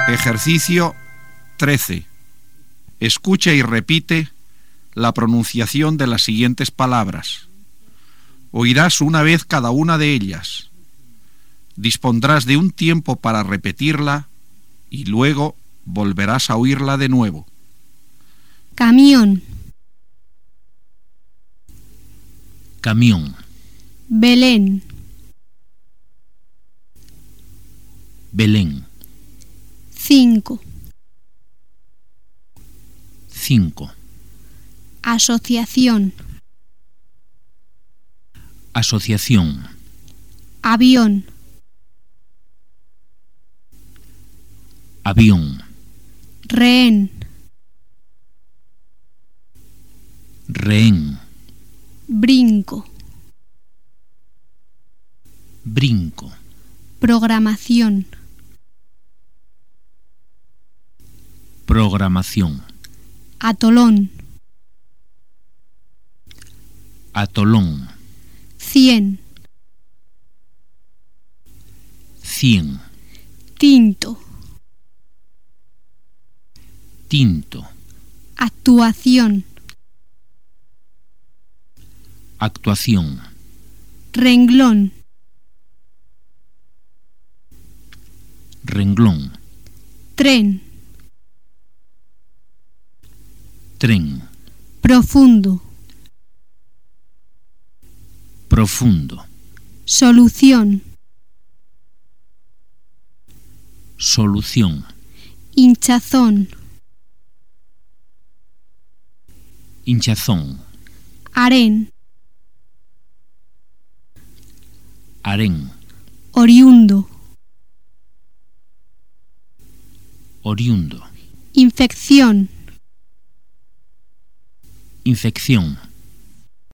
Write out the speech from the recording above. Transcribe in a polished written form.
Ejercicio 13. Escucha y repite la pronunciación de las siguientes palabras. Oirás una vez cada una de ellas. Dispondrás de un tiempo para repetirla y luego volverás a oírla de nuevo. Camión. Camión. Belén. Belén. 5. 5. Asociación. Asociación. Avión. Avión. Rehén. Rehén. Brinco. Brinco. Programación. Programación. Atolón. Atolón. 100. 100. Tinto. Tinto. Actuación. Actuación. Renglón. Renglón. Tren. Tren. Profundo. Profundo. Solución. Solución. Hinchazón. Hinchazón. Harén. Harén. Oriundo. Oriundo. Infección. Infección.